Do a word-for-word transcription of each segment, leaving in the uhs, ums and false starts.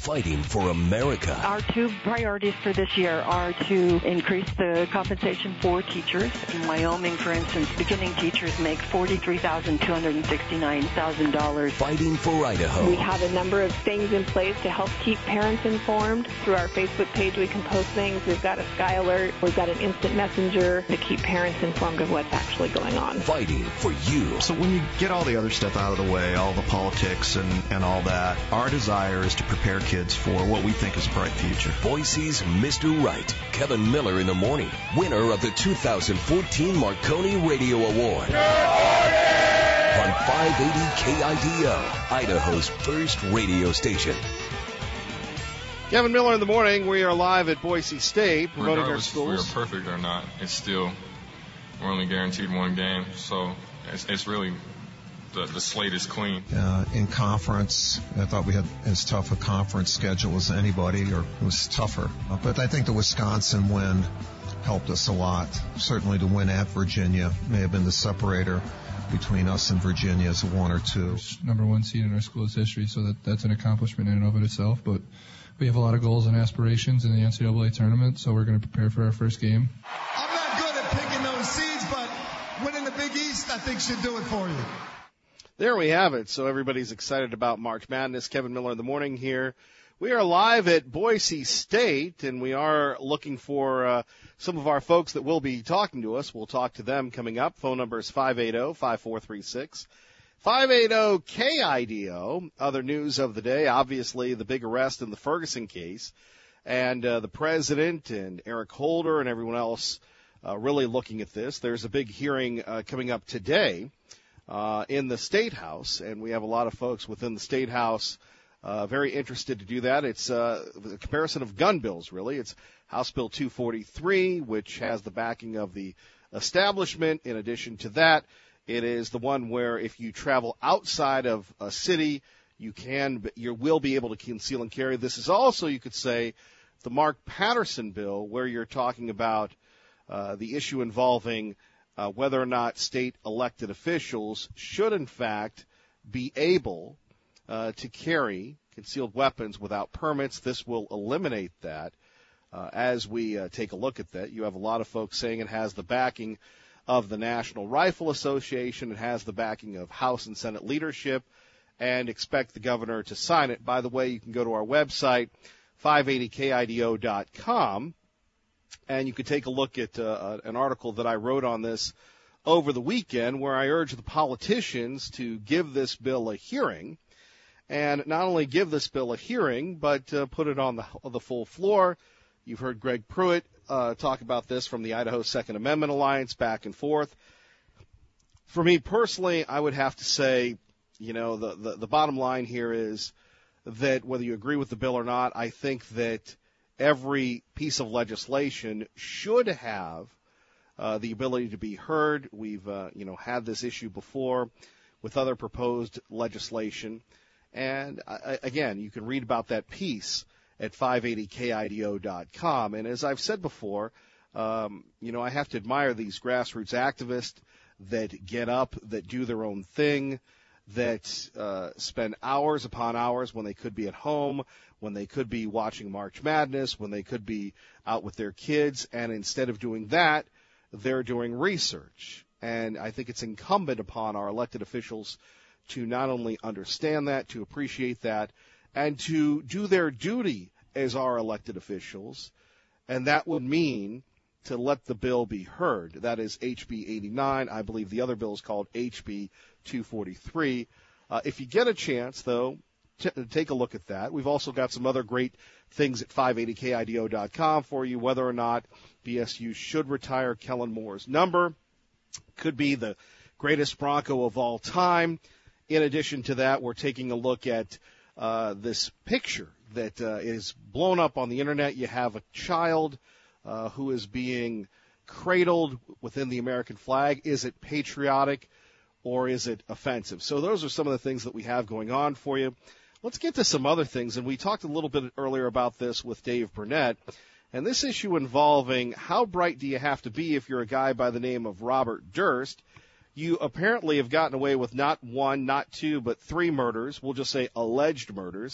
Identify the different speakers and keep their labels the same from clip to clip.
Speaker 1: fighting for America.
Speaker 2: Our two priorities for this year are to increase the compensation for teachers. In Wyoming, for instance, beginning teachers make forty-three thousand two hundred sixty-nine dollars.
Speaker 1: Fighting for Idaho.
Speaker 3: We have a number of things in place to help keep parents informed. Through our Facebook page, we can post things. We've got a Sky Alert. We've got an instant messenger to keep parents informed of what's actually going on.
Speaker 1: Fighting for you.
Speaker 4: So when you get all the other stuff out of the way, all the politics and, and all that, our desire is to prepare kids for what we think is a bright future.
Speaker 1: Boise's Mister Right, Kevin Miller in the morning, winner of the two thousand fourteen Marconi Radio Award. On five eighty K I D O, Idaho's first radio station.
Speaker 5: Kevin Miller in the morning. We are live at Boise State promoting
Speaker 6: Regardless
Speaker 5: our schools.
Speaker 6: If we're perfect or not, it's still, we're only guaranteed one game, so it's, it's really, the, the slate is clean.
Speaker 7: Uh, in conference, I thought we had as tough a conference schedule as anybody, or it was tougher. Uh, but I think the Wisconsin win helped us a lot. Certainly to win at Virginia may have been the separator between us and Virginia as a one or two.
Speaker 8: Number one seed in our school's history, so that, that's an accomplishment in and of itself. But we have a lot of goals and aspirations in the N C double A tournament, so we're going to prepare for our first game.
Speaker 9: I'm not good at picking those seeds, but winning the Big East, I think, should do it for you.
Speaker 5: There we have it. So everybody's excited about March Madness. Kevin Miller in the morning here. We are live at Boise State, and we are looking for uh, some of our folks that will be talking to us. We'll talk to them coming up. Phone number is five eight zero, five four three six. five eighty K I D O. Other news of the day, obviously the big arrest in the Ferguson case, and uh, the president and Eric Holder and everyone else uh, really looking at this. There's a big hearing uh, coming up today uh, in the State House, and we have a lot of folks within the State House uh, very interested to do that. It's uh, a comparison of gun bills, really. It's House Bill two forty-three, which has the backing of the establishment. In addition to that, it is the one where if you travel outside of a city, you can, you will be able to conceal and carry. This is also, you could say, the Mark Patterson bill, where you're talking about uh, the issue involving uh, whether or not state elected officials should, in fact, be able uh, to carry concealed weapons without permits. This will eliminate that. Uh, as we uh, take a look at that, you have a lot of folks saying it has the backing of the National Rifle Association. It has the backing of House and Senate leadership, and expect the governor to sign it. By the way, you can go to our website, five eighty K I D O dot com, and you can take a look at uh, an article that I wrote on this over the weekend, where I urge the politicians to give this bill a hearing, and not only give this bill a hearing, but uh, put it on the, the full floor. You've heard Greg Pruitt uh, talk about this from the Idaho Second Amendment Alliance, back and forth. For me personally, I would have to say, you know, the, the, the bottom line here is that whether you agree with the bill or not, I think that every piece of legislation should have uh, the ability to be heard. We've, uh, you know, had this issue before with other proposed legislation. And, uh, again, you can read about that piece at five eighty K I D O dot com. And as I've said before, um, you know, I have to admire these grassroots activists that get up, that do their own thing, that uh, spend hours upon hours when they could be at home, when they could be watching March Madness, when they could be out with their kids, and instead of doing that, they're doing research. And I think it's incumbent upon our elected officials to not only understand that, to appreciate that, and to do their duty as our elected officials, and that would mean to let the bill be heard. That is H B eighty-nine. I believe the other bill is called H B two forty-three. Uh, if you get a chance, though, t- take a look at that. We've also got some other great things at five eighty K I D O dot com for you, whether or not B S U should retire Kellen Moore's number. Could be the greatest Bronco of all time. In addition to that, we're taking a look at uh, this picture that uh, is blown up on the Internet. You have a child uh, who is being cradled within the American flag. Is it patriotic or is it offensive? So those are some of the things that we have going on for you. Let's get to some other things, and we talked a little bit earlier about this with Dave Burnett, and this issue involving how bright do you have to be if you're a guy by the name of Robert Durst. You apparently have gotten away with not one, not two, but three murders. We'll just say alleged murders.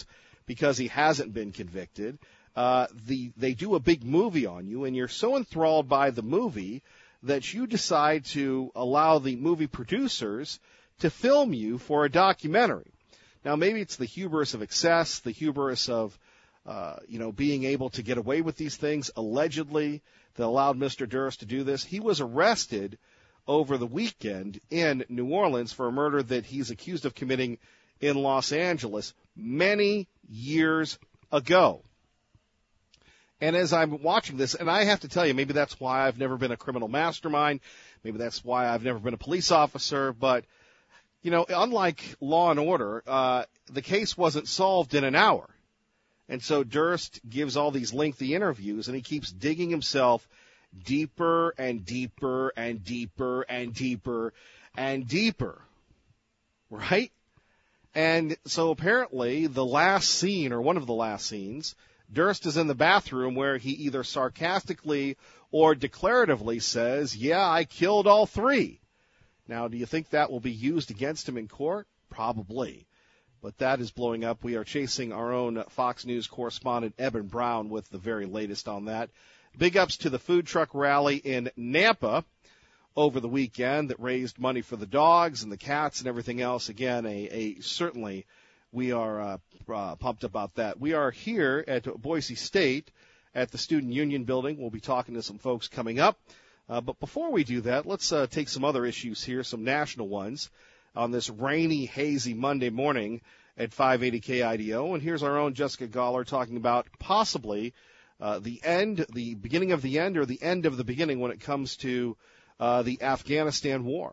Speaker 5: because he hasn't been convicted. Uh, the they do a big movie on you, and you're so enthralled by the movie that you decide to allow the movie producers to film you for a documentary. Now, maybe it's the hubris of excess, the hubris of, uh, you know, being able to get away with these things, allegedly, that allowed Mister Durst to do this. He was arrested over the weekend in New Orleans for a murder that he's accused of committing in Los Angeles many years ago. And as I'm watching this, and I have to tell you, maybe that's why I've never been a criminal mastermind, maybe that's why I've never been a police officer, but, you know, unlike Law and Order, uh, the case wasn't solved in an hour. And so Durst gives all these lengthy interviews, and he keeps digging himself deeper and deeper and deeper and deeper and deeper, right? And so apparently the last scene, or one of the last scenes, Durst is in the bathroom where he either sarcastically or declaratively says, yeah, I killed all three. Now, do you think that will be used against him in court? Probably. But that is blowing up. We are chasing our own Fox News correspondent, Eben Brown, with the very latest on that. Big ups to the food truck rally in Nampa over the weekend that raised money for the dogs and the cats and everything else. Again, a, a certainly we are uh, uh, pumped about that. We are here at Boise State at the Student Union Building. We'll be talking to some folks coming up. Uh, but before we do that, let's uh, take some other issues here, some national ones, on this rainy, hazy Monday morning at five eighty K I D O. And here's our own Jessica Gahler talking about possibly uh, the end, the beginning of the end, or the end of the beginning when it comes to uh, the Afghanistan war.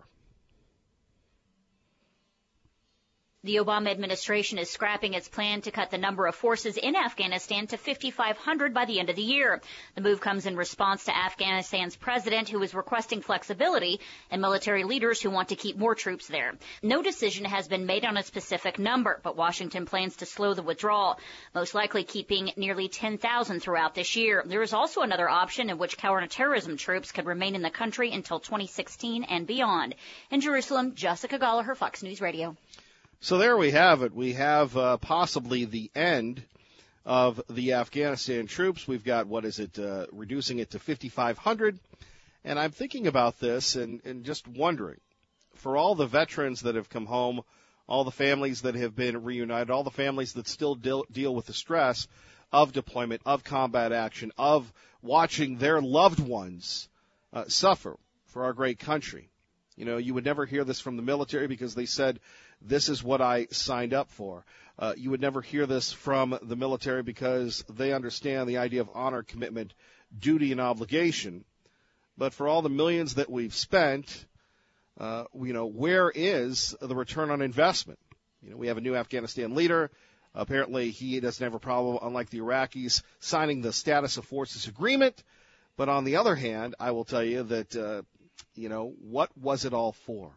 Speaker 10: The Obama administration is scrapping its plan to cut the number of forces in Afghanistan to fifty-five hundred by the end of the year. The move comes in response to Afghanistan's president, who is requesting flexibility, and military leaders who want to keep more troops there. No decision has been made on a specific number, but Washington plans to slow the withdrawal, most likely keeping nearly ten thousand throughout this year. There is also another option in which counterterrorism troops could remain in the country until twenty sixteen and beyond. In Jerusalem, Jessica Gahler, Fox News Radio.
Speaker 5: So there we have it. We have uh, possibly the end of the Afghanistan troops. We've got, what is it, uh, reducing it to fifty-five hundred. And I'm thinking about this and, and just wondering, for all the veterans that have come home, all the families that have been reunited, all the families that still deal, deal with the stress of deployment, of combat action, of watching their loved ones uh, suffer for our great country. You know, you would never hear this from the military because they said, this is what I signed up for. Uh, you would never hear this from the military because they understand the idea of honor, commitment, duty, and obligation. But for all the millions that we've spent, uh, you know, where is the return on investment? You know, we have a new Afghanistan leader. Apparently, he doesn't have a problem, unlike the Iraqis, signing the status of forces agreement. But on the other hand, I will tell you that, uh, you know, what was it all for?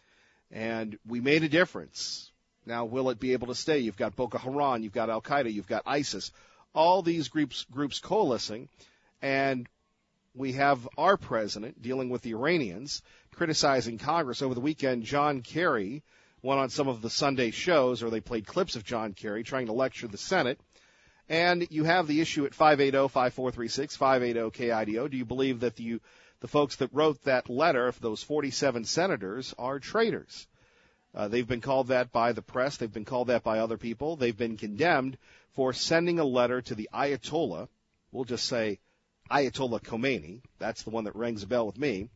Speaker 5: And we made a difference. Now, will it be able to stay? You've got Boko Haram, you've got Al-Qaeda, you've got ISIS, all these groups groups coalescing, and we have our president dealing with the Iranians, criticizing Congress. Over the weekend, John Kerry went on some of the Sunday shows, or they played clips of John Kerry trying to lecture the Senate. And you have the issue at five eight zero, five four three six, five eight zero K I D O. Do you believe that the The folks that wrote that letter, if those forty-seven senators, are traitors? Uh, they've been called that by the press. They've been called that by other people. They've been condemned for sending a letter to the Ayatollah. We'll just say Ayatollah Khomeini. That's the one that rings a bell with me.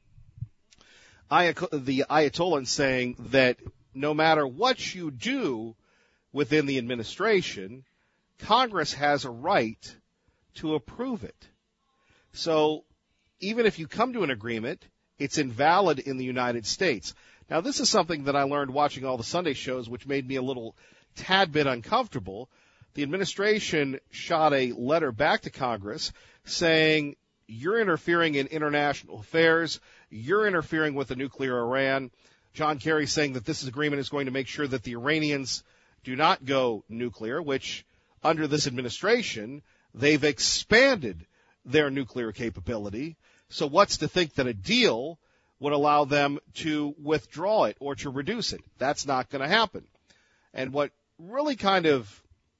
Speaker 5: Ayat- the Ayatollah saying that no matter what you do within the administration, Congress has a right to approve it. So even if you come to an agreement, it's invalid in the United States. Now, this is something that I learned watching all the Sunday shows, which made me a little tad bit uncomfortable. The administration shot a letter back to Congress saying, you're interfering in international affairs, you're interfering with the nuclear Iran. John Kerry saying that this agreement is going to make sure that the Iranians do not go nuclear, which under this administration, they've expanded their nuclear capability. So what's to think that a deal would allow them to withdraw it or to reduce it? That's not going to happen. And what really kind of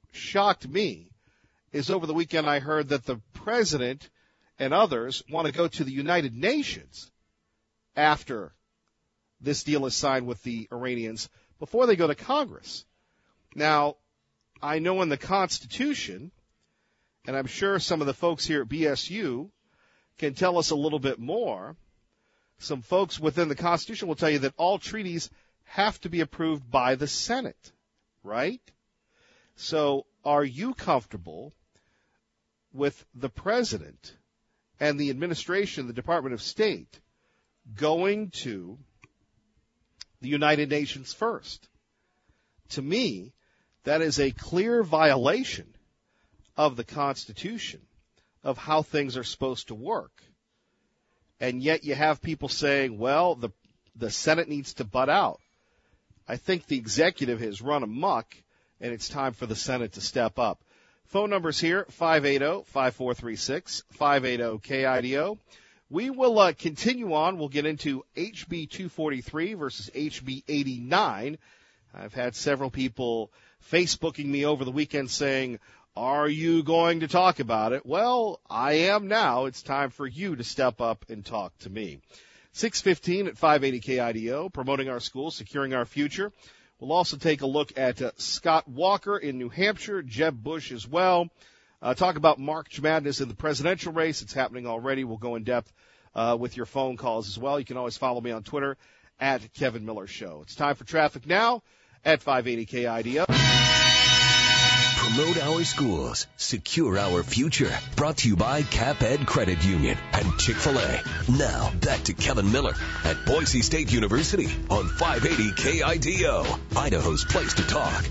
Speaker 5: shocked me is over the weekend I heard that the president and others want to go to the United Nations after this deal is signed with the Iranians before they go to Congress. Now, I know in the Constitution, and I'm sure some of the folks here at B S U can tell us a little bit more, some folks within the Constitution will tell you that all treaties have to be approved by the Senate, right? So are you comfortable with the president and the administration, the Department of State, going to the United Nations first? To me, that is a clear violation of the Constitution, of how things are supposed to work. And yet you have people saying, well, the the Senate needs to butt out. I think the executive has run amok, and it's time for the Senate to step up. Phone numbers here, five eight zero, five four three six, five eight zero K I D O. We will uh, continue on. We'll get into H B two forty-three versus H B eighty-nine. I've had several people Facebooking me over the weekend saying, are you going to talk about it? Well, I am now. It's time for you to step up and talk to me. six fifteen at five eighty K I D O, promoting our schools, securing our future. We'll also take a look at uh, Scott Walker in New Hampshire, Jeb Bush as well. Uh, talk about March Madness in the presidential race. It's happening already. We'll go in depth uh, with your phone calls as well. You can always follow me on Twitter at Kevin Miller Show. It's time for traffic now at five eighty K I D O.
Speaker 1: Promote our schools, secure our future. Brought to you by Cap Ed Credit Union and Chick-fil-A. Now, back to Kevin Miller at Boise State University on five eighty K I D O, Idaho's place to talk.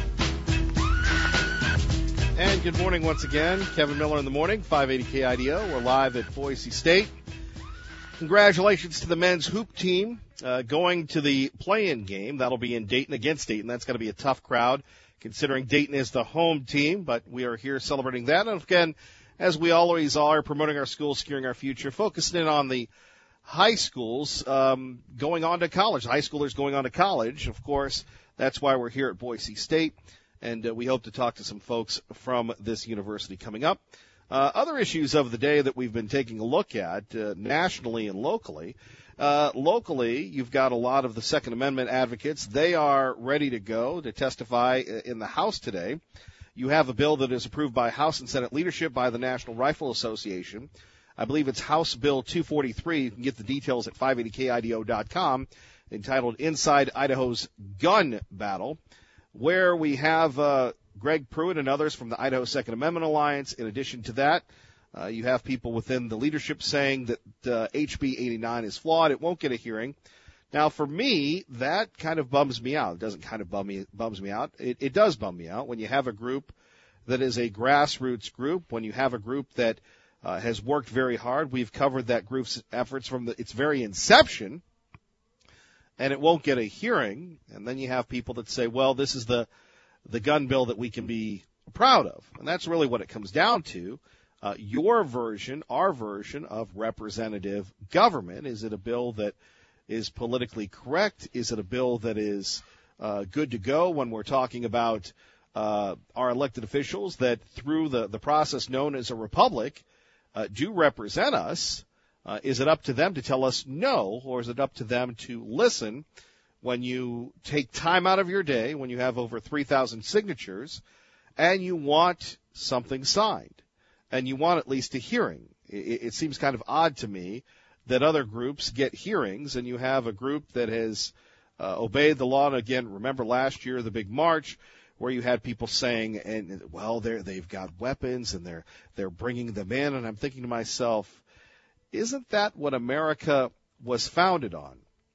Speaker 5: And good morning once again. Kevin Miller in the morning, five eighty K I D O. We're live at Boise State. Congratulations to the men's hoop team uh, going to the play-in game. That'll be in Dayton against Dayton. That's going to be a tough crowd, considering Dayton is the home team, but we are here celebrating that. And again, as we always are, promoting our schools, securing our future, focusing in on the high schools um, going on to college, high schoolers going on to college. Of course, that's why we're here at Boise State, and uh, we hope to talk to some folks from this university coming up. Uh, other issues of the day that we've been taking a look at uh, nationally and locally. Uh, locally, you've got a lot of the Second Amendment advocates. They are ready to go to testify in the House today. You have a bill that is approved by House and Senate leadership by the National Rifle Association. I believe it's House Bill two forty-three. You can get the details at five eighty K I D O dot com, entitled Inside Idaho's Gun Battle, where we have uh, Greg Pruitt and others from the Idaho Second Amendment Alliance. In addition to that, Uh, you have people within the leadership saying that uh, H B eighty-nine is flawed. It won't get a hearing. Now, for me, that kind of bums me out. It doesn't kind of bum me, bums me out. It, it does bum me out when you have a group that is a grassroots group, when you have a group that uh, has worked very hard. We've covered that group's efforts from the, its very inception, and it won't get a hearing. And then you have people that say, well, this is the, the gun bill that we can be proud of. And that's really what it comes down to. Uh, your version, our version of representative government. Is it a bill that is politically correct? Is it a bill that is uh, good to go when we're talking about uh, our elected officials that through the, the process known as a republic uh, do represent us? Uh, is it up to them to tell us no, or is it up to them to listen when you take time out of your day, when you have over three thousand signatures, and you want something signed? And you want at least a hearing. It, it seems kind of odd to me that other groups get hearings, and you have a group that has uh, obeyed the law. And again, remember last year, the big march, where you had people saying, and well, they're, they've got weapons, and they're they're bringing them in. And I'm thinking to myself, isn't that what America was founded on?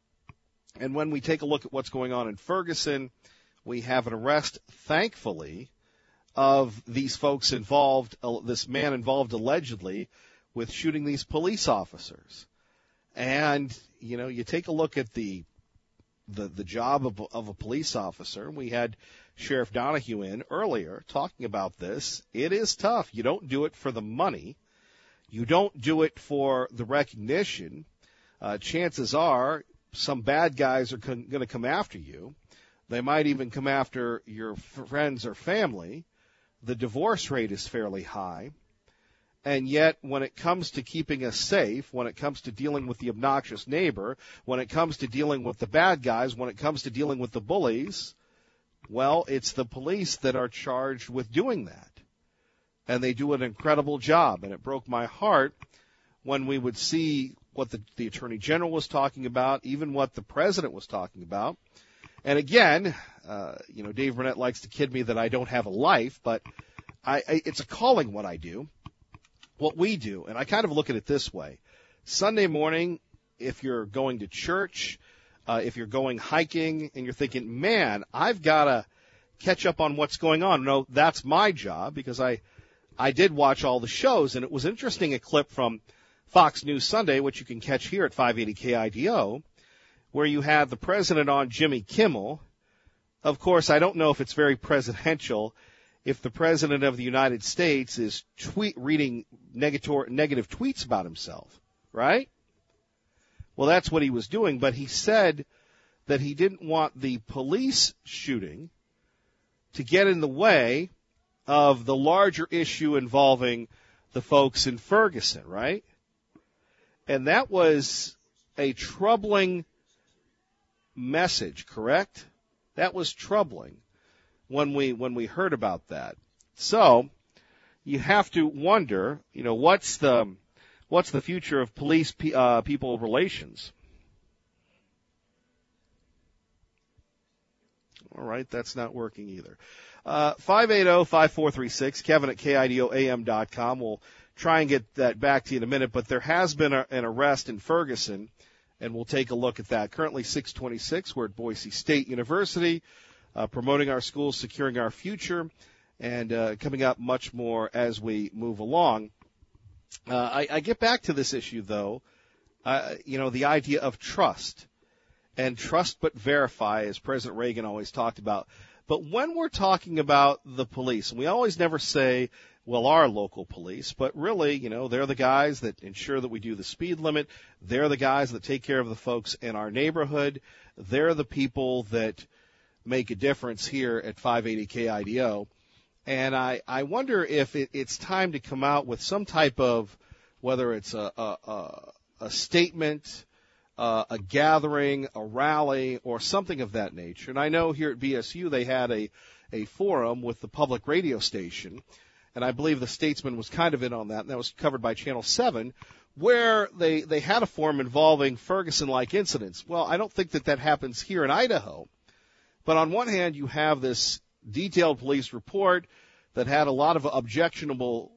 Speaker 5: And when we take a look at what's going on in Ferguson, we have an arrest, thankfully, of these folks involved, uh, this man involved allegedly with shooting these police officers. And, you know, you take a look at the the, the job of, of a police officer. We had Sheriff Donahue in earlier talking about this. It is tough. You don't do it for the money. You don't do it for the recognition. Uh, chances are some bad guys are con- going to come after you. They might even come after your friends or family. The divorce rate is fairly high. And yet, when it comes to keeping us safe, when it comes to dealing with the obnoxious neighbor, when it comes to dealing with the bad guys, when it comes to dealing with the bullies, well, it's the police that are charged with doing that. And they do an incredible job. And it broke my heart when we would see what the, the Attorney General was talking about, even what the President was talking about. And again, uh, you know, Dave Burnett likes to kid me that I don't have a life, but I, I, it's a calling what I do. What we do, and I kind of look at it this way. Sunday morning, if you're going to church, uh, if you're going hiking, and you're thinking, man, I've got to catch up on what's going on. No, that's my job, because I, I did watch all the shows, and it was interesting, a clip from Fox News Sunday, which you can catch here at five eighty K I D O, where you had the president on Jimmy Kimmel. Of course, I don't know if it's very presidential if the President of the United States is tweet reading negator, negative tweets about himself, right? Well, that's what he was doing, but he said that he didn't want the police shooting to get in the way of the larger issue involving the folks in Ferguson, right? And that was a troubling message, correct? That was troubling when we when we heard about that. So you have to wonder, you know, what's the what's the future of police uh, people relations? All right, that's not working either. Uh, five eight zero, five four three six, Kevin at K I D O A M dot com. We'll try and get that back to you in a minute, but there has been a, an arrest in Ferguson, and we'll take a look at that. Currently six twenty-six, we're at Boise State University. Uh, promoting our schools, securing our future, and uh, coming up much more as we move along. Uh, I, I get back to this issue, though, uh, you know, the idea of trust, and trust but verify, as President Reagan always talked about. But when we're talking about the police, and we always never say, well, our local police, but really, you know, they're the guys that ensure that we do the speed limit. They're the guys that take care of the folks in our neighborhood. They're the people that make a difference here at five eighty K I D O. And I, I wonder if it, it's time to come out with some type of, whether it's a, a, a, a statement, uh, a gathering, a rally, or something of that nature. And I know here at B S U they had a, a forum with the public radio station, and I believe the Statesman was kind of in on that, and that was covered by Channel seven, where they, they had a forum involving Ferguson-like incidents. Well, I don't think that that happens here in Idaho. But on one hand, you have this detailed police report that had a lot of objectionable,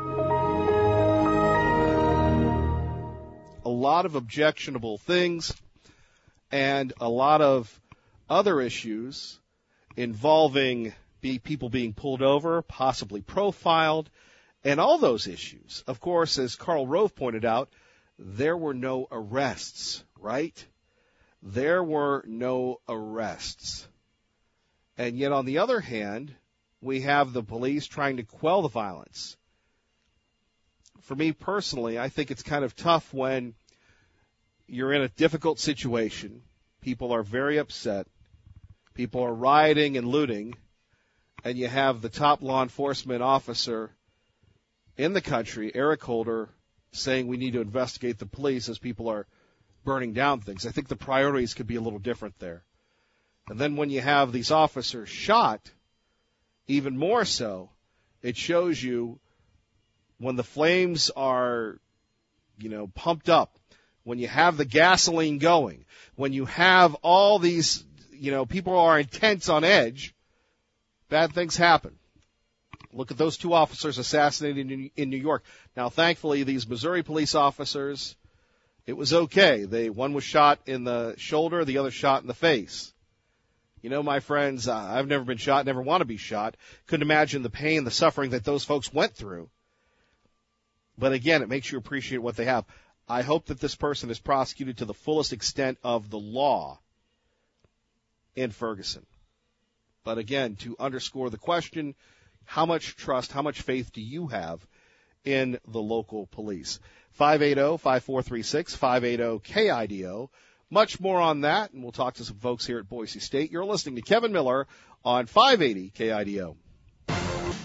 Speaker 5: a lot of objectionable things, and a lot of other issues involving be people being pulled over, possibly profiled, and all those issues. Of course, as Karl Rove pointed out, there were no arrests, right? There were no arrests. And yet, on the other hand, we have the police trying to quell the violence. For me personally, I think it's kind of tough when you're in a difficult situation. People are very upset. People are rioting and looting. And you have the top law enforcement officer in the country, Eric Holder, saying we need to investigate the police as people are burning down things. I think the priorities could be a little different there. And then when you have these officers shot, even more so, it shows you when the flames are, you know, pumped up, when you have the gasoline going, when you have all these, you know, people are intense on edge, bad things happen. Look at those two officers assassinated in, in New York. Now, thankfully, these Missouri police officers, it was okay. They, one was shot in the shoulder, the other shot in the face. You know, my friends, uh, I've never been shot, never want to be shot. Couldn't imagine the pain, the suffering that those folks went through. But again, it makes you appreciate what they have. I hope that this person is prosecuted to the fullest extent of the law in Ferguson. But again, to underscore the question, how much trust, how much faith do you have in the local police? five eight zero, five four three six, five eight zero K I D O. Much more on that, and we'll talk to some folks here at Boise State. You're listening to Kevin Miller on five eighty K I D O.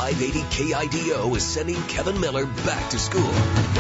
Speaker 1: five eighty K I D O is sending Kevin Miller back to school.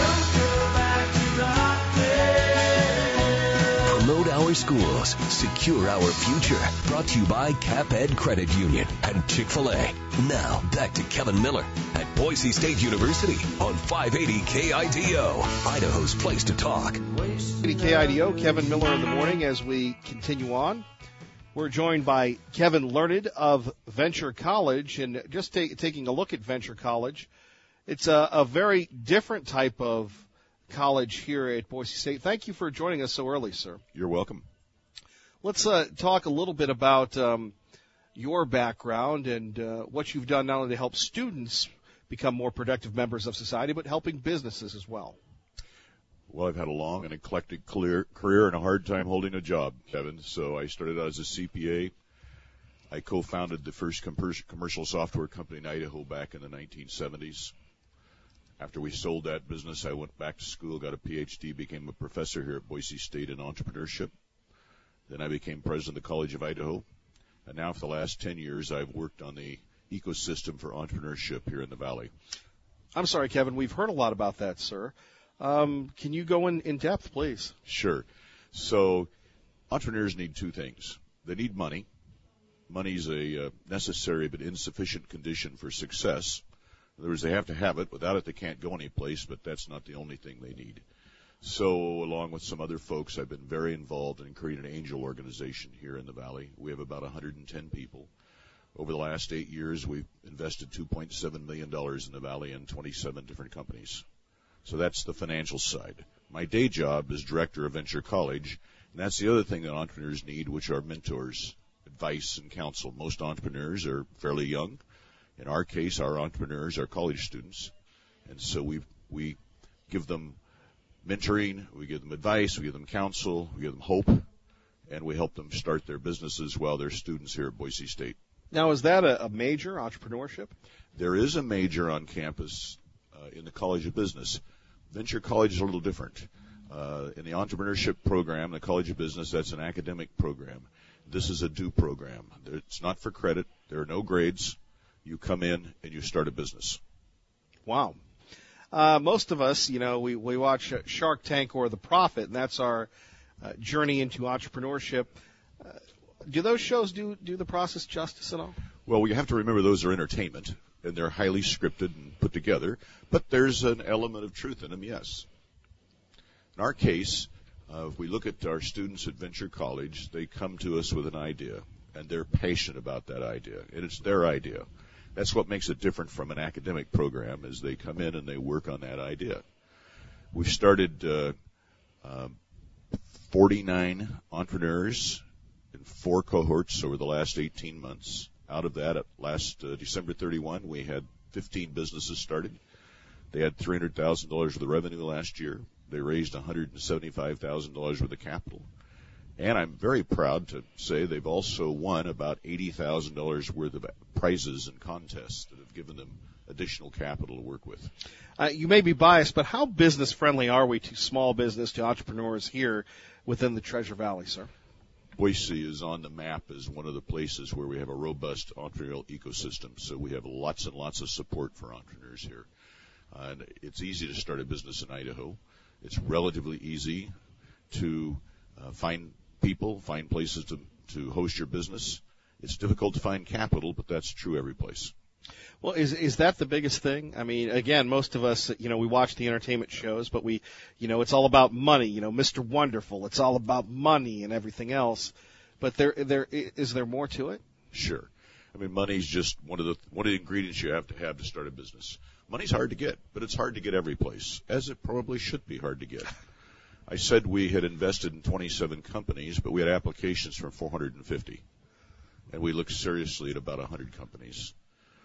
Speaker 1: Promote our schools. Secure our future. Brought to you by CapEd Credit Union and Chick-fil-A. Now, back to Kevin Miller at Boise State University on five eighty K I D O, Idaho's place to talk.
Speaker 5: five eighty K I D O, Kevin Miller in the morning as we continue on. We're joined by Kevin Learned of Venture College, and just ta- taking a look at Venture College, it's a, a very different type of college here at Boise State. Thank you for joining us so early, sir.
Speaker 11: You're welcome.
Speaker 5: Let's uh, talk a little bit about um, your background and uh, what you've done not only to help students become more productive members of society, but helping businesses as well.
Speaker 11: Well, I've had a long and eclectic career, career and a hard time holding a job, Kevin. So I started out as a C P A. I co-founded the first commercial software company in Idaho back in the nineteen seventies. After we sold that business, I went back to school, got a P H D, became a professor here at Boise State in entrepreneurship. Then I became president of the College of Idaho. And now for the last ten years, I've worked on the ecosystem for entrepreneurship here in the Valley.
Speaker 5: I'm sorry, Kevin, we've heard a lot about that, sir. Um, can you go in, in depth, please?
Speaker 11: Sure. So entrepreneurs need two things. They need money. Money is a uh, necessary but insufficient condition for success. In other words, they have to have it. Without it, they can't go anyplace, but that's not the only thing they need. So along with some other folks, I've been very involved in creating an angel organization here in the Valley. We have about one hundred ten people. Over the last eight years, we've invested two point seven million dollars in the Valley in twenty-seven different companies. So that's the financial side. My day job is director of Venture College, and that's the other thing that entrepreneurs need, which are mentors, advice, and counsel. Most entrepreneurs are fairly young. In our case, our entrepreneurs are college students, and so we we give them mentoring, we give them advice, we give them counsel, we give them hope, and we help them start their businesses while they're students here at Boise State.
Speaker 5: Now, is that a, a major, entrepreneurship?
Speaker 11: There is a major on campus uh, in the College of Business. Venture College is a little different. Uh, in the entrepreneurship program, the College of Business, that's an academic program. This is a do program. It's not for credit. There are no grades. You come in and you start a business.
Speaker 5: Wow. Uh, most of us, you know, we, we watch Shark Tank or The Profit, and that's our uh, journey into entrepreneurship. Uh, do those shows do, do the process justice at all?
Speaker 11: Well, you have to remember those are entertainment, and they're highly scripted and put together, but there's an element of truth in them, yes. In our case, uh, if we look at our students at Venture College, they come to us with an idea, and they're passionate about that idea, and it's their idea. That's what makes it different from an academic program, is they come in and they work on that idea. We've started uh, uh, forty-nine entrepreneurs in four cohorts over the last eighteen months. Out of that, at last uh, December thirty-first, we had fifteen businesses started. They had three hundred thousand dollars worth of revenue last year. They raised one hundred seventy-five thousand dollars worth of capital. And I'm very proud to say they've also won about eighty thousand dollars worth of prizes and contests that have given them additional capital to work with.
Speaker 5: Uh, you may be biased, but how business-friendly are we to small business, to entrepreneurs here within the Treasure Valley, sir?
Speaker 11: Boise is on the map as one of the places where we have a robust entrepreneurial ecosystem, so we have lots and lots of support for entrepreneurs here. Uh, and it's easy to start a business in Idaho. It's relatively easy to uh, find people, find places to, to host your business. It's difficult to find capital, but that's true every place.
Speaker 5: Well, is is that the biggest thing? I mean, again, most of us, you know, we watch the entertainment shows, but we, you know, it's all about money. You know, Mister Wonderful, it's all about money and everything else. But there, there is there more to it?
Speaker 11: Sure. I mean, money's just one of the one of the ingredients you have to have to start a business. Money's hard to get, but it's hard to get every place, as it probably should be hard to get. I said we had invested in twenty-seven companies, but we had applications from four hundred fifty. And we looked seriously at about one hundred companies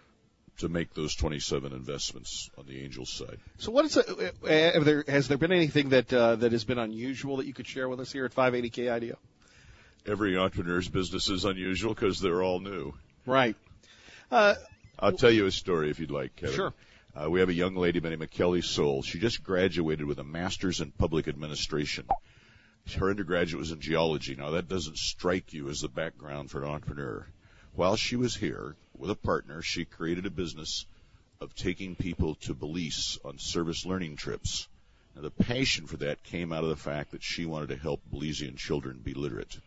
Speaker 11: to make those twenty-seven investments on the angel side.
Speaker 5: So what is it, have there, has there been anything that uh, that has been unusual that you could share with us here at five eighty K I D O?
Speaker 11: Every entrepreneur's business is unusual because they're all new.
Speaker 5: Right. Uh,
Speaker 11: I'll tell you a story if you'd like, Kevin.
Speaker 5: Sure.
Speaker 11: Uh, we have a young lady by the name of Kelly Soul. She just graduated with a master's in public administration. Her undergraduate was in geology. Now, that doesn't strike you as the background for an entrepreneur. While she was here with a partner, she created a business of taking people to Belize on service learning trips. Now, the passion for that came out of the fact that she wanted to help Belizean children be literate.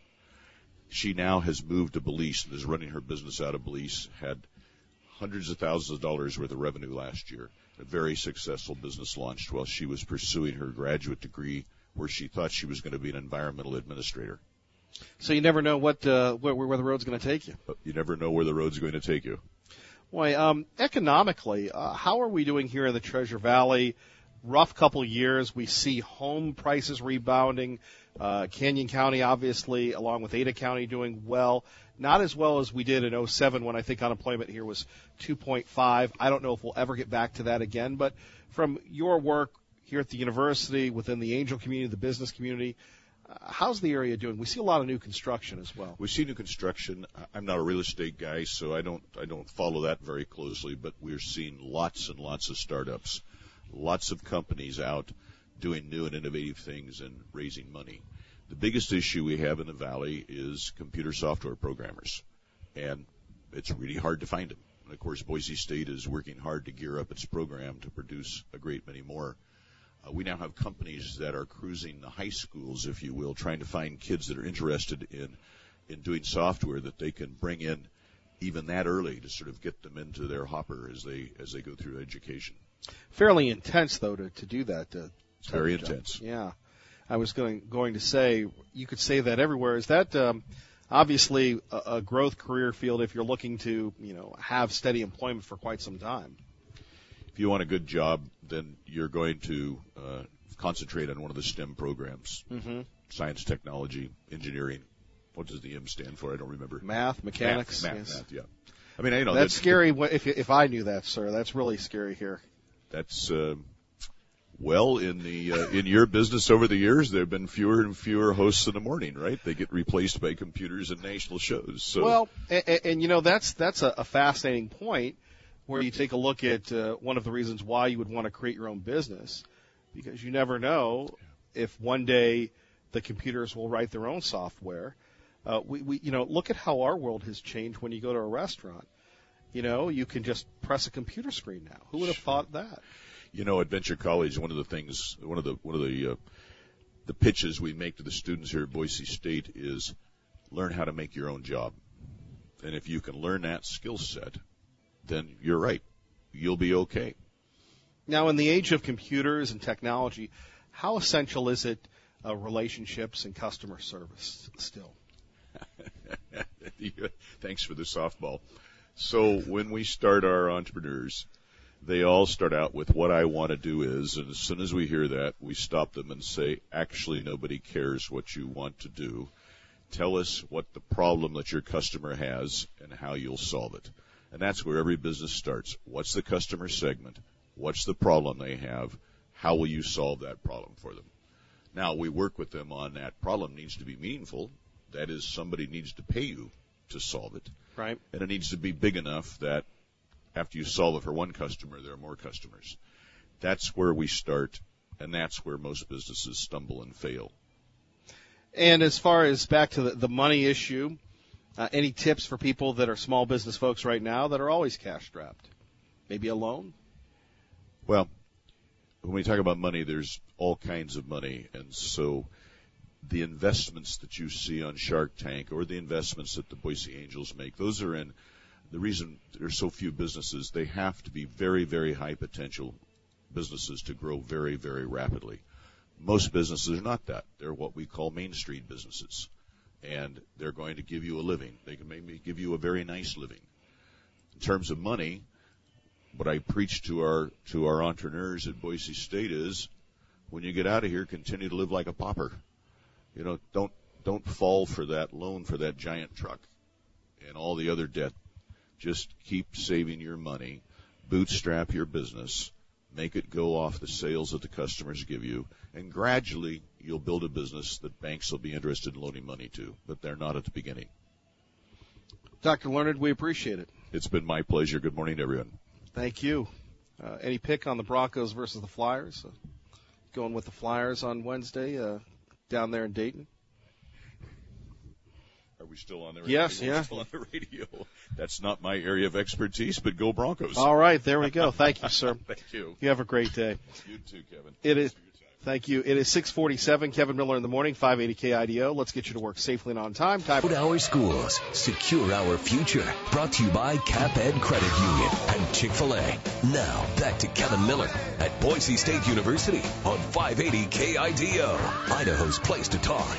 Speaker 11: She now has moved to Belize and is running her business out of Belize, had hundreds of thousands of dollars worth of revenue last year. A very successful business launched while she was pursuing her graduate degree where she thought she was going to be an environmental administrator.
Speaker 5: So you never know what uh, where, where the road's going to take you.
Speaker 11: You never know where the road's going to take you.
Speaker 5: Boy, um, economically, uh, how are we doing here in the Treasure Valley? Rough couple years. We see home prices rebounding. Uh, Canyon County, obviously, along with Ada County, doing well. Not as well as we did in oh seven when I think unemployment here was two point five. I don't know if we'll ever get back to that again. But from your work here at the university, within the angel community, the business community, uh, how's the area doing? We see a lot of new construction as well.
Speaker 11: We see new construction. I'm not a real estate guy, so I don't I don't follow that very closely. But we're seeing lots and lots of startups. Lots of companies out doing new and innovative things and raising money. The biggest issue we have in the valley is computer software programmers, and it's really hard to find them. And of course, Boise State is working hard to gear up its program to produce a great many more. Uh, we now have companies that are cruising the high schools, if you will, trying to find kids that are interested in in doing software that they can bring in even that early to sort of get them into their hopper as they as they go through education.
Speaker 5: Fairly intense, though, to, to do that. Uh,
Speaker 11: it's very intense.
Speaker 5: Yeah. I was going going to say, you could say that everywhere. Is that um, obviously a, a growth career field if you're looking to, you know, have steady employment for quite some time?
Speaker 11: If you want a good job, then you're going to uh, concentrate on one of the STEM programs.
Speaker 5: Mm-hmm.
Speaker 11: Science, technology, engineering. What does the M stand for? I don't remember.
Speaker 5: Math, mechanics.
Speaker 11: Math, math,
Speaker 5: yes.
Speaker 11: math yeah. I mean, you know,
Speaker 5: that's, that's scary
Speaker 11: that,
Speaker 5: if if I knew that, sir. That's really scary here.
Speaker 11: That's uh, well in the uh, in your business over the years. There have been fewer and fewer hosts in the morning, right? They get replaced by computers and national shows. So
Speaker 5: well, and, and you know that's that's a, a fascinating point where you take a look at uh, one of the reasons why you would want to create your own business, because you never know if one day the computers will write their own software. Uh, we, we, you know, look at how our world has changed when you go to a restaurant. You know, you can just press a computer screen now. Who would have thought that?
Speaker 11: You know, at Venture College, one of the things, one of the one of the uh, the pitches we make to the students here at Boise State is learn how to make your own job. And if you can learn that skill set, then you're right. You'll be okay.
Speaker 5: Now, in the age of computers and technology, how essential is it uh, relationships and customer service still?
Speaker 11: Thanks for the softball. So when we start our entrepreneurs, they all start out with what I want to do is, and as soon as we hear that, we stop them and say, actually, nobody cares what you want to do. Tell us what the problem that your customer has and how you'll solve it. And that's where every business starts. What's the customer segment? What's the problem they have? How will you solve that problem for them? Now, we work with them on that problem needs to be meaningful. That is, somebody needs to pay you to solve it.
Speaker 5: Right.
Speaker 11: And it needs to be big enough that after you solve it for one customer, there are more customers. That's where we start, and that's where most businesses stumble and fail.
Speaker 5: And as far as back to the, the money issue, uh, any tips for people that are small business folks right now that are always cash-strapped? Maybe a loan?
Speaker 11: Well, when we talk about money, there's all kinds of money, and so the investments that you see on Shark Tank or the investments that the Boise Angels make, those are in the reason there's so few businesses. They have to be very, very high potential businesses to grow very, very rapidly. Most businesses are not that. They're what we call Main Street businesses, and they're going to give you a living. They can maybe give you a very nice living. In terms of money, what I preach to our to our entrepreneurs at Boise State is, when you get out of here, continue to live like a pauper. You know, don't don't fall for that loan for that giant truck and all the other debt. Just keep saving your money, bootstrap your business, make it go off the sales that the customers give you, and gradually you'll build a business that banks will be interested in loaning money to, but they're not at the beginning.
Speaker 5: Doctor Leonard, we appreciate it.
Speaker 11: It's been my pleasure. Good morning to everyone.
Speaker 5: Thank you. Uh, any pick on the Broncos versus the Flyers? Uh, going with the Flyers on Wednesday uh, down there in Dayton.
Speaker 11: Are we we still on the radio?
Speaker 5: Yes,
Speaker 11: We're
Speaker 5: yeah.
Speaker 11: still on the radio. That's not my area of expertise, but go Broncos.
Speaker 5: All right, there we go. Thank you, sir.
Speaker 11: Thank you.
Speaker 5: You have a great day.
Speaker 11: You too, Kevin.
Speaker 5: It is. Thank you. It is six forty-seven. Kevin Miller in the morning, five eighty K I D O. Let's get you to work safely and on time. Time.
Speaker 1: Put our schools, secure our future. Brought to you by Cap Ed Credit Union and Chick-fil-A. Now, back to Kevin Miller at Boise State University on five eighty K I D O, Idaho's place to talk.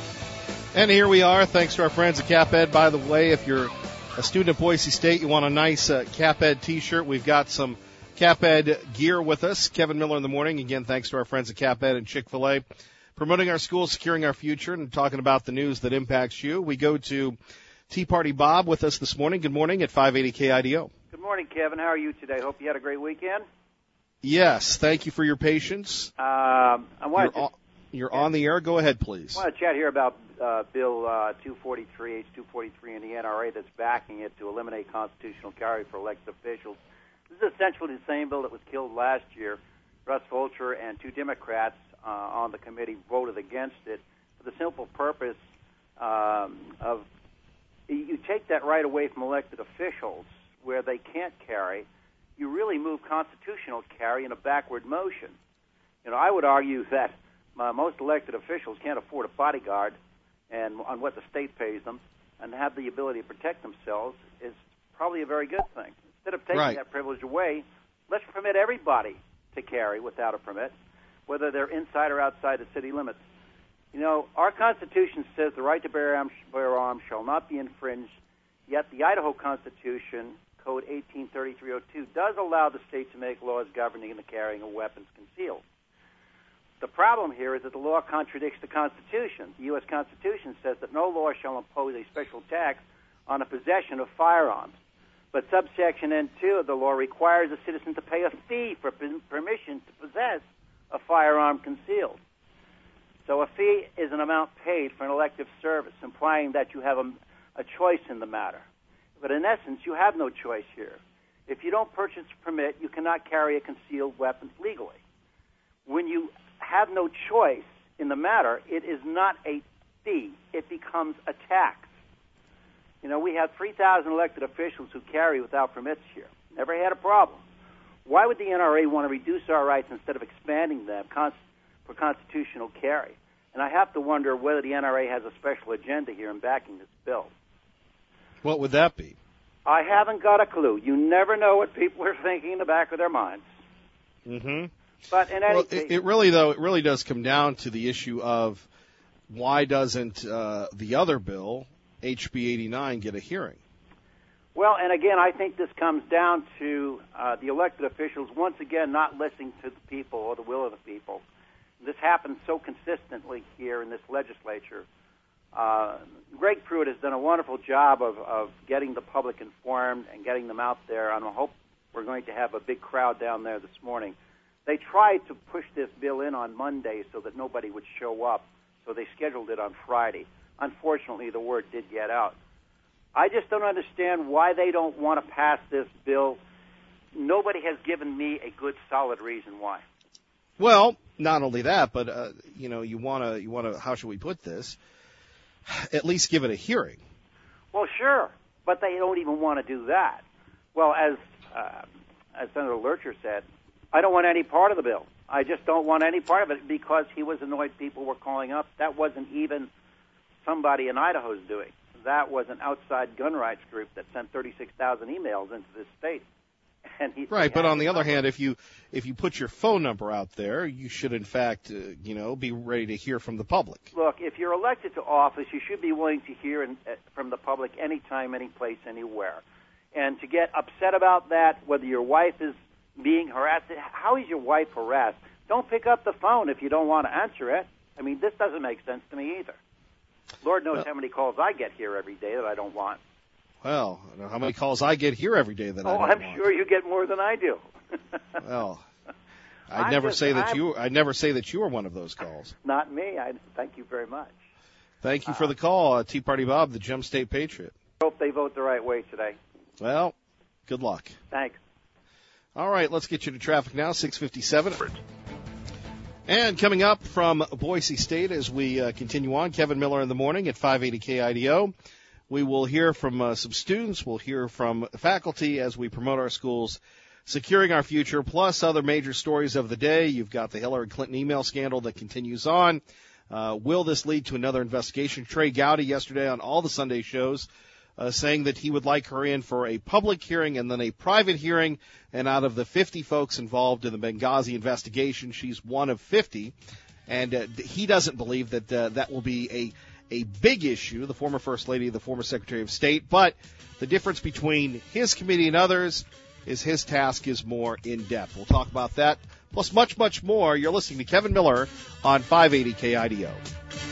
Speaker 5: And here we are. Thanks to our friends at Cap Ed. By the way, if you're a student at Boise State, you want a nice uh, Cap Ed T-shirt, we've got some Cap Ed gear with us. Kevin Miller in the morning. Again, thanks to our friends at Cap Ed and Chick-fil-A. Promoting our schools, securing our future, and talking about the news that impacts you. We go to Tea Party Bob with us this morning. Good morning at five eighty K I D O.
Speaker 12: Good morning, Kevin. How are you today? Hope you had a great weekend.
Speaker 5: Yes, thank you for your patience.
Speaker 12: Um, I wanted
Speaker 5: you're
Speaker 12: to,
Speaker 5: on, you're on the air. Go ahead, please.
Speaker 12: I want to chat here about uh, Bill uh, two forty-three, H two forty-three, and the N R A that's backing it to eliminate constitutional carry for elected officials. This is essentially the same bill that was killed last year. Russ Fulcher and two Democrats uh, on the committee voted against it for the simple purpose um, of you take that right away from elected officials where they can't carry. You really move constitutional carry in a backward motion. You know, I would argue that uh, most elected officials can't afford a bodyguard and on what the state pays them, and have the ability to protect themselves is probably a very good thing. Instead of taking
Speaker 5: right.
Speaker 12: that privilege away, let's permit everybody to carry without a permit, whether they're inside or outside the city limits. You know, our Constitution says the right to bear arms, bear arms shall not be infringed, yet the Idaho Constitution, Code eighteen thirty-three oh two, does allow the state to make laws governing the carrying of weapons concealed. The problem here is that the law contradicts the Constitution. The U S Constitution says that no law shall impose a special tax on the possession of firearms. But subsection N two of the law requires a citizen to pay a fee for permission to possess a firearm concealed. So a fee is an amount paid for an elective service, implying that you have a, a choice in the matter. But in essence, you have no choice here. If you don't purchase a permit, you cannot carry a concealed weapon legally. When you have no choice in the matter, it is not a fee. It becomes a tax. You know, we have three thousand elected officials who carry without permits here. Never had a problem. Why would the N R A want to reduce our rights instead of expanding them for constitutional carry? And I have to wonder whether the N R A has a special agenda here in backing this bill.
Speaker 5: What would that be?
Speaker 12: I haven't got a clue. You never know what people are thinking in the back of their minds.
Speaker 5: Mm-hmm.
Speaker 12: But in any
Speaker 5: well,
Speaker 12: case,
Speaker 5: it, it really, though, it really does come down to the issue of why doesn't uh, the other bill, H B eighty-nine, get a hearing?
Speaker 12: Well, and again, I think this comes down to uh, the elected officials once again not listening to the people or the will of the people. This happens so consistently here in this legislature. Uh, Greg Pruitt has done a wonderful job of, of getting the public informed and getting them out there, and I hope we're going to have a big crowd down there this morning. They tried to push this bill in on Monday so that nobody would show up, so they scheduled it on Friday. Unfortunately, the word did get out. I just don't understand why they don't want to pass this bill. Nobody has given me a good, solid reason why.
Speaker 5: Well, not only that, but uh, you know, you want to, you want to. How should we put this? At least give it a hearing.
Speaker 12: Well, sure, but they don't even want to do that. Well, as uh, as Senator Lurcher said, I don't want any part of the bill. I just don't want any part of it because he was annoyed people were calling up. That wasn't even somebody in Idaho's doing. That was an outside gun rights group that sent thirty-six thousand emails into this state. And he,
Speaker 5: right, but on the other hand, if you if you put your phone number out there, you should in fact, uh, you know, be ready to hear from the public.
Speaker 12: Look, if you're elected to office, you should be willing to hear in, uh, from the public anytime, any place, anywhere. And to get upset about that, whether your wife is being harassed, how is your wife harassed? Don't pick up the phone if you don't want to answer it. I mean, this doesn't make sense to me either. Lord knows well, how many calls I get here every day that I don't want.
Speaker 5: Well, I don't know how many calls I get here every day that
Speaker 12: oh,
Speaker 5: I don't
Speaker 12: I'm
Speaker 5: want.
Speaker 12: I'm sure you get more than I do.
Speaker 5: Well, I'd never
Speaker 12: just,
Speaker 5: say that
Speaker 12: I'm,
Speaker 5: you. I'd never say that you were one of those calls.
Speaker 12: Not me. I thank you very much.
Speaker 5: Thank you
Speaker 12: uh,
Speaker 5: for the call, uh, Tea Party Bob, the Gem State Patriot.
Speaker 12: Hope they vote the right way today.
Speaker 5: Well, good luck.
Speaker 12: Thanks.
Speaker 5: All right, let's get you to traffic now. six fifty-seven. And coming up from Boise State as we uh, continue on, Kevin Miller in the morning at five eighty K I D O. We will hear from uh, some students. We'll hear from faculty as we promote our schools, securing our future, plus other major stories of the day. You've got the Hillary Clinton email scandal that continues on. Uh, will this lead to another investigation? Trey Gowdy yesterday on all the Sunday shows uh, saying that he would like her in for a public hearing and then a private hearing. And out of the fifty folks involved in the Benghazi investigation, she's one of fifty. And uh, he doesn't believe that uh, that will be a a big issue, the former First Lady, the former Secretary of State. But the difference between his committee and others is his task is more in-depth. We'll talk about that, plus much, much more. You're listening to Kevin Miller on five eighty K I D O.